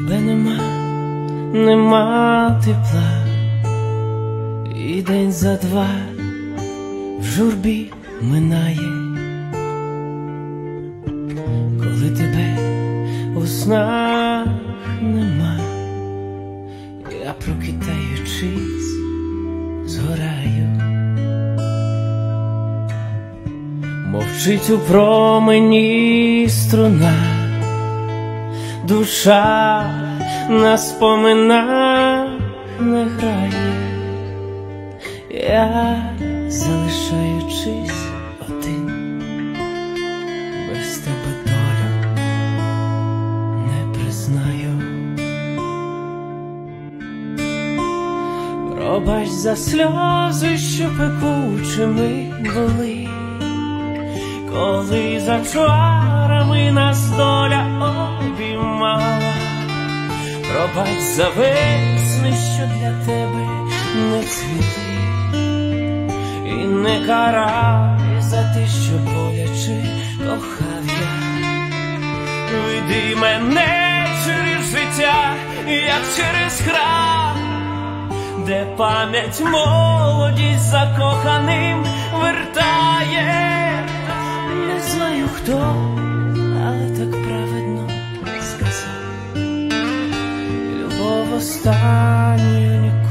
тебе нема тепла, і день за два в журбі минає, коли тебе у снах нема, я прокидаючись згораю. Мовчить у промені струна, душа на споминах не грає, я залишаючись один, без тебе долю не признаю. Пробач за сльози, що пекучими були, коли за чарами нас доля обіймала. Пробач за весни, що для тебе не цвіти, і не карай за те, що боляче кохав я. Веди мене через життя, як через храм, де пам'ять молодість закоханим вертає. Не знаю хто, але так праведно сказав: любов останньою ніколи